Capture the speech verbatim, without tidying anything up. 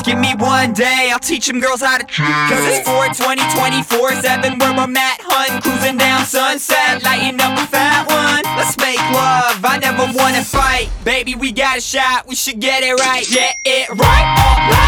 Give me one day, I'll teach them girls how to cause it's four twenty, twenty-four seven where I'm at, hun. Cruising down Sunset, lighting up a fat one. Let's make love, I never wanna fight. Baby, we got a shot, we should get it right. Get it right all right.